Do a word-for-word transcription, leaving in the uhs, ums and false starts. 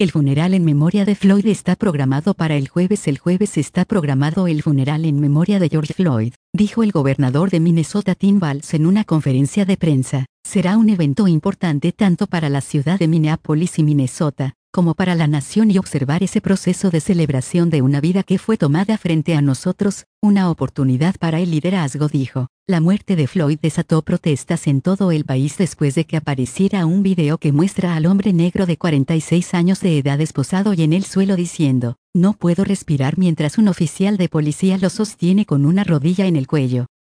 El funeral en memoria de Floyd está programado para el jueves. El jueves está programado el funeral en memoria de George Floyd, dijo el gobernador de Minnesota Tim Walz en una conferencia de prensa. Será un evento importante tanto para la ciudad de Minneapolis y Minnesota, como para la nación, y observar ese proceso de celebración de una vida que fue tomada frente a nosotros, una oportunidad para el liderazgo, dijo. La muerte de Floyd desató protestas en todo el país después de que apareciera un video que muestra al hombre negro de cuarenta y seis años de edad esposado y en el suelo diciendo, "No puedo respirar", mientras un oficial de policía lo sostiene con una rodilla en el cuello.